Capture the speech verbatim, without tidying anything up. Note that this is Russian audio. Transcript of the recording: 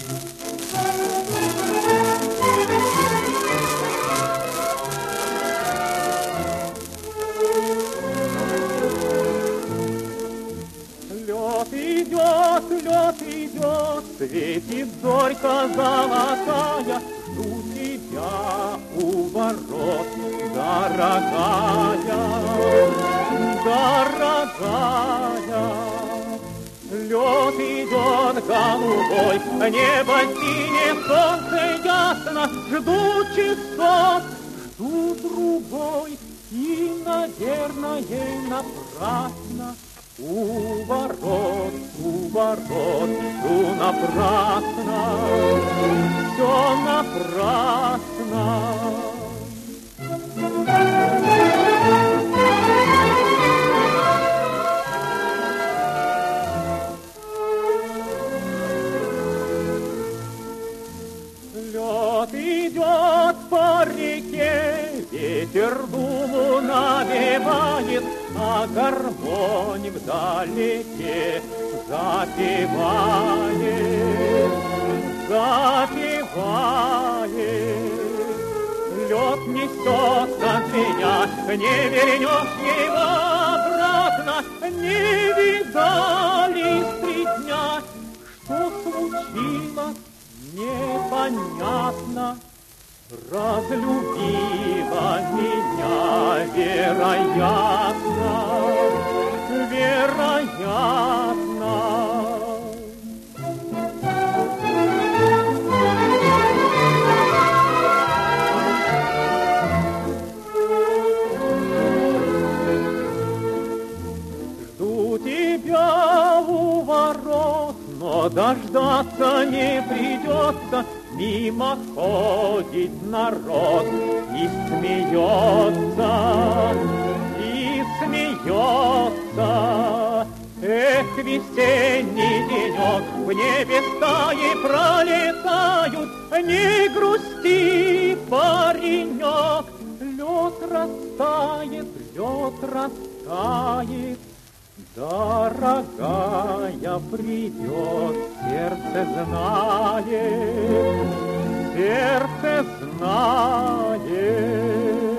Лед идет, лед идет, светит зорька золотая, жду тебя у ворот, дорогая, дорогая. Лед идет голубой, небо синее, солнце ясно, жду часов, жду другой, и, наверное, напрасно. У ворот, у ворот, жду напрасно, все напрасно. Лед идет по реке, ветер думу навевает, а гармонь вдалеке запевает, запевает. Лед несется от меня, не вернешь его обратно, не видали три дня, что случилось, непонятно. Разлюбила меня, вероятно, вероятно. Жду тебя у ворот, но дождаться не придется. Мимо ходит народ и смеется, и смеется. Эх, весенний денек, в небе стаи пролетают, не грусти, паренек. Лед растает, лед растает, дорогая придет, сердце знает, сердце знает.